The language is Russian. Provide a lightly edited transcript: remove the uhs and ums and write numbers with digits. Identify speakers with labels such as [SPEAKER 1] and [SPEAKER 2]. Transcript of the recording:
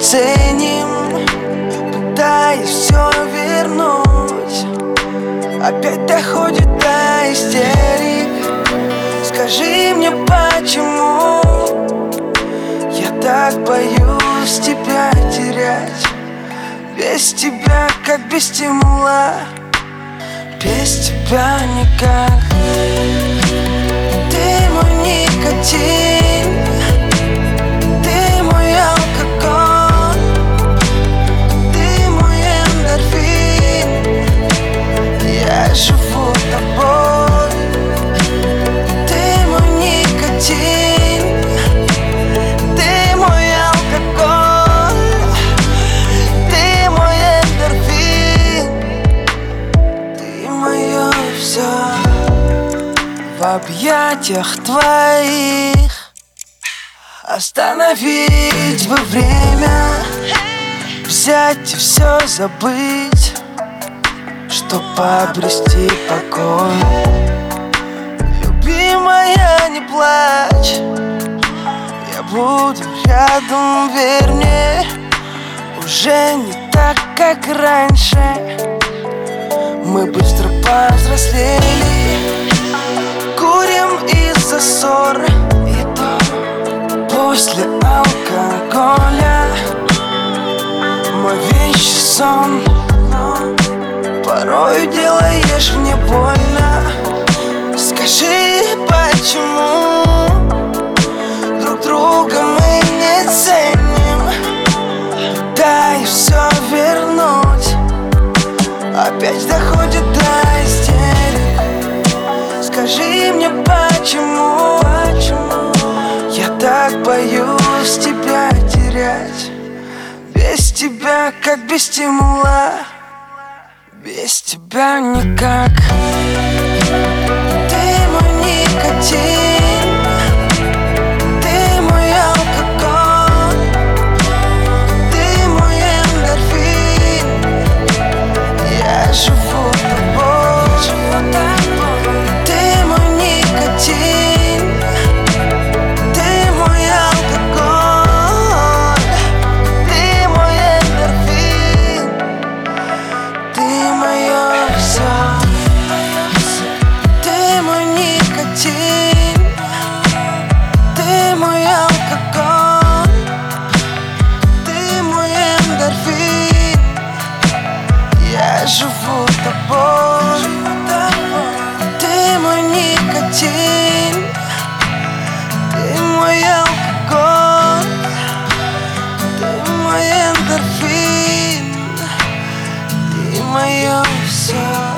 [SPEAKER 1] ценим, пытаясь все вернуть. Опять доходит до истерик. Скажи мне, почему я так боюсь тебя терять? Без тебя, как без стимула, без тебя никак. Ты мой никотин, ты мой алкоголь, ты мой эндорфин. Я живу тобой. Ты мой никотин, ты мой алкоголь, ты мой эндорфин. Ты мое все. В объятиях твоих остановить бы время, взять и все забыть, чтоб обрести покой. Любимая, не плачь, я буду рядом, верь мне. Уже не так, как раньше, мы быстро повзрослели. Курим из-за ссор, и то после алкоголя. Мой вещий сон, порой делаешь мне больно. Скажи, почему друг друга мы не ценим? Пытаюсь все вернуть, опять доходит до истерик. Скажи мне, почему я так боюсь тебя терять? Без тебя, как без стимула, без тебя никак. Ты мой никотин, ты мой алкоголь, ты мой эндорфин. Я живу тобой, ты мой никотин, ты мой алкоголь, ты мой эндорфин. Ты мое все. Ты мой никотин, ты мой алкоголь, ты мой эндорфин. Я живу тобой. Ты мой никотин, ты мой алкоголь, ты мой эндорфин. Ты мое все.